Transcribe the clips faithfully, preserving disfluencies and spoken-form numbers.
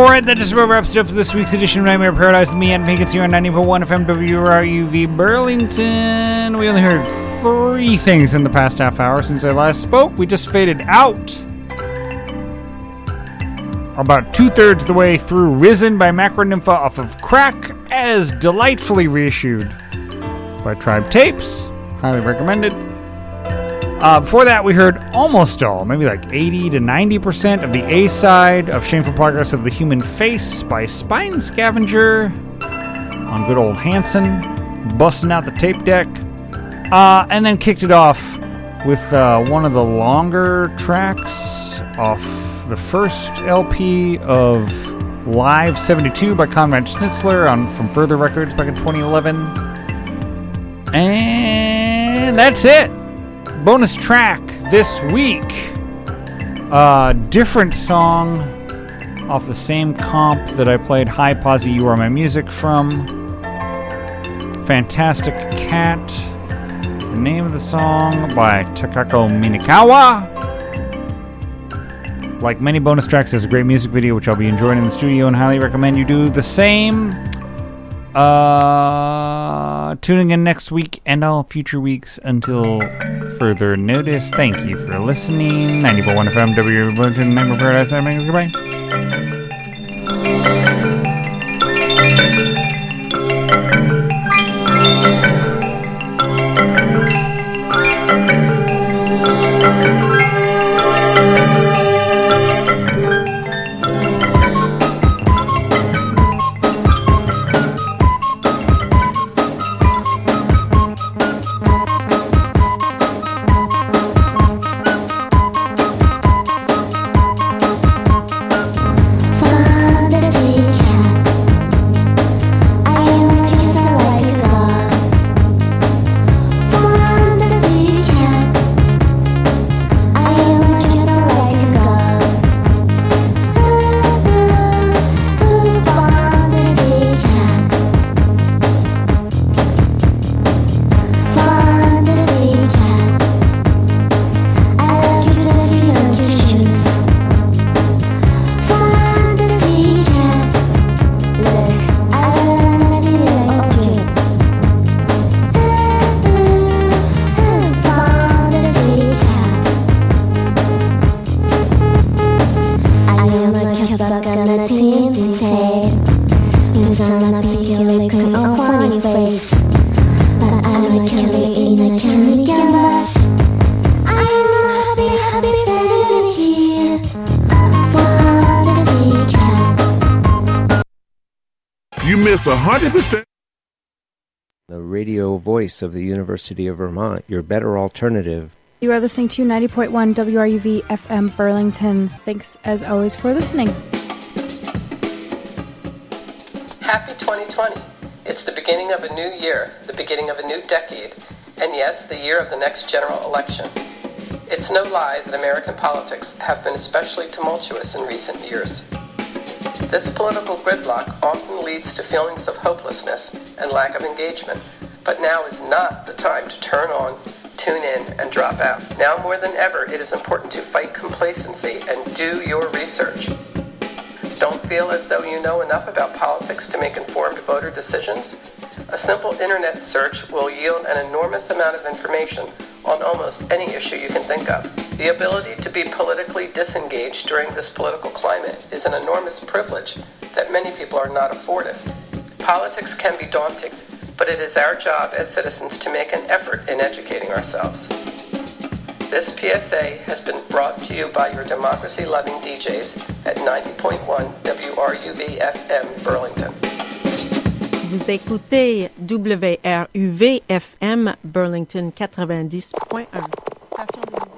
Alright, that just about wraps it up for this week's edition of Nightmare Paradise with me, Adam Pinkett, here on ninety point one F M W R U V Burlington. We only heard three things in the past half hour since I last spoke. We just faded out about two-thirds of the way through Risen by Macronympha off of Crack, as delightfully reissued by Tribe Tapes. Highly recommended. Uh, before that, we heard almost all, maybe like eighty to ninety percent of the A-side of Shameful Progress of the Human Face by Spine Scavenger on good old Hanson, busting out the tape deck. Uh, and then kicked it off with uh, one of the longer tracks off the first L P of Live seventy-two by Conrad Schnitzler on from Further Records back in twenty eleven. And that's it. Bonus track this week. Uh, different song off the same comp that I played Hi Posse, You Are My Music from. Fantastic Cat is the name of the song by Takako Minakawa. Like many bonus tracks, there's a great music video which I'll be enjoying in the studio and highly recommend you do the same. Uh, tuning in next week and all future weeks until further notice. Thank you for listening. ninety point one F M, W Burlington, Nightmare Paradise. Goodbye. one hundred percent. The radio voice of the University of Vermont, your better alternative. You are listening to ninety point one W R U V F M Burlington. Thanks, as always, for listening. Happy twenty twenty. It's the beginning of a new year, the beginning of a new decade, and yes, the year of the next general election. It's no lie that American politics have been especially tumultuous in recent years. This political gridlock often leads to feelings of hopelessness and lack of engagement, but now is not the time to turn on, tune in, and drop out. Now more than ever, it is important to fight complacency and do your research. Don't feel as though you know enough about politics to make informed voter decisions? A simple internet search will yield an enormous amount of information on almost any issue you can think of. The ability to be politically disengaged during this political climate is an enormous privilege that many people are not afforded. Politics can be daunting, but it is our job as citizens to make an effort in educating ourselves. This P S A has been brought to you by your democracy-loving D Js at ninety point one W R U V F M Burlington. Vous écoutez W R U V F M Burlington quatre-vingt-dix point un. Station de musique.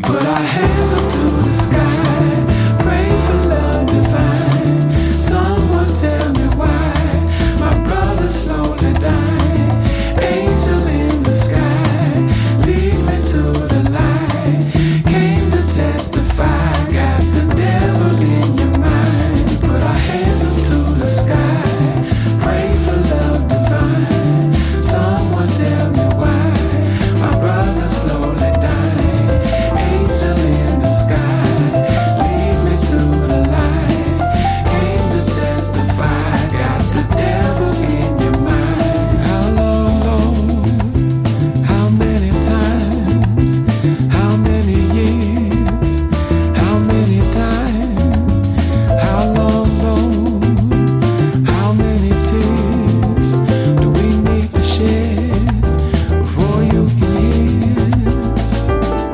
Put our hands up to the sky, pray for love divine. Someone tell me why my brother's slowly dying. Angel in the sky, lead me to the light. Came to testify, got the devil in your mind. Put our hands up to the sky, pray for love divine. Someone tell me why my brother's slowly dying. Angel in the sky, lead me to the light. Came to testify, got the devil in your mind. How long, Lord? How many times? How many years? How many times? How long, Lord? How many tears do we need to shed before you can hear us?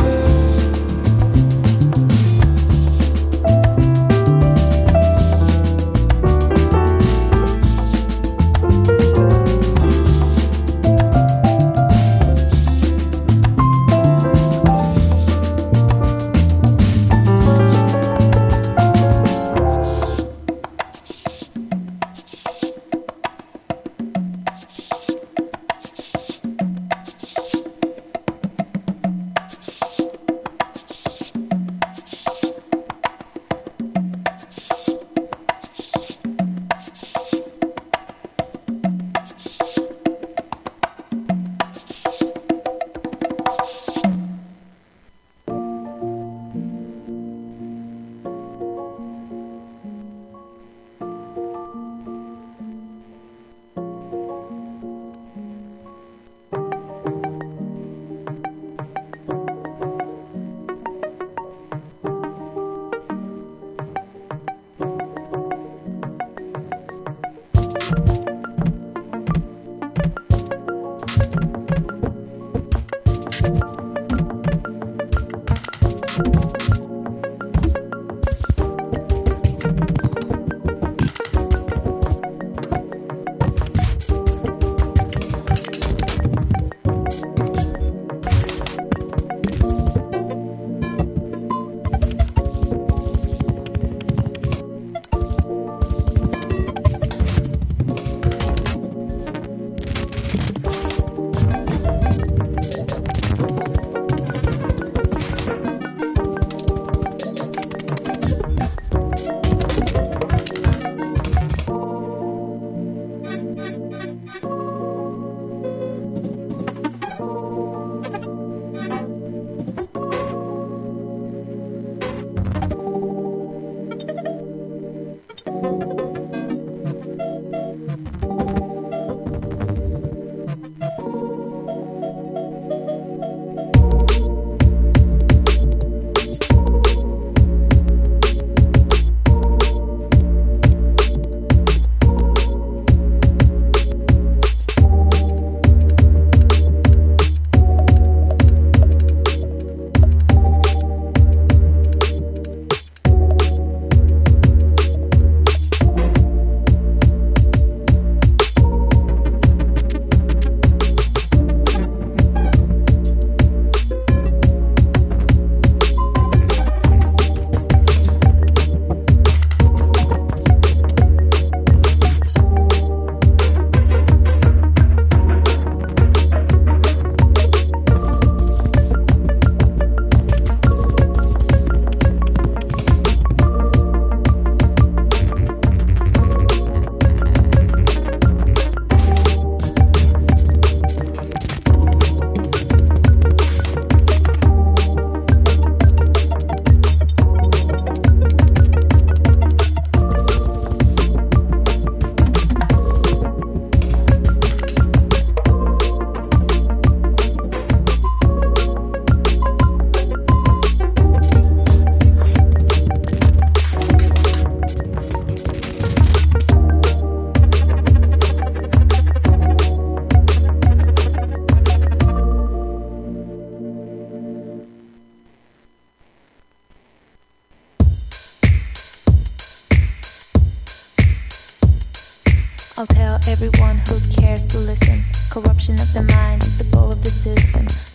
I'll tell everyone who cares to listen. Corruption of the mind is the goal of the system.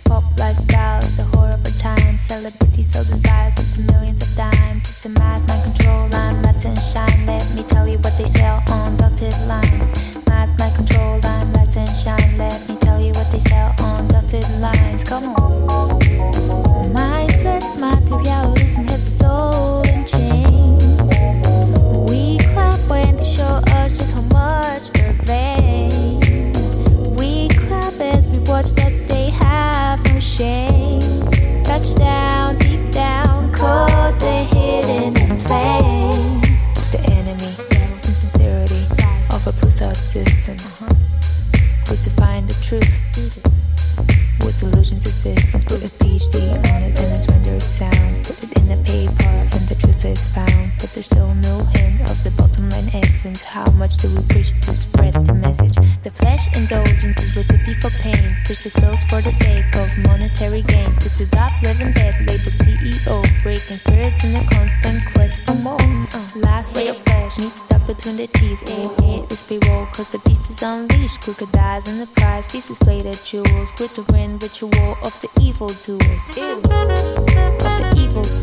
Pop lifestyle is the whore of our time. Celebrity so desires with the millions of dimes. It's a mass mind control line, let them shine. Let me tell you what they sell on dotted line. Mass mind control line, let them shine. Let me tell you what they sell on dotted lines. Come on. Mindless materialism hit the soul in chains. We clap when they show us just how much they're vain. We clap as we watch that they have no shame. Touchdown, deep down, cause they're hidden in plain. It's the enemy, insincerity of our blue thought systems. Crucifying the truth with illusions of systems. Put a PhD on it and it's rendered sound. Put it in a paper and the truth is found. But there's still no hint of the bottom line essence. How much do we preach to spread the message? The flesh indulgence is recipe for pain. Push the spills for the sake of monetary gain. So to that living dead labeled C E O, breaking spirits in a constant quest for more. uh, Last ray of flesh, meat stuck between the teeth. Aim it is payroll cause the beast is unleashed. Crocodiles in the prize, pieces plated jewels. Glittering ritual of the evil doers. Ew. Of the evil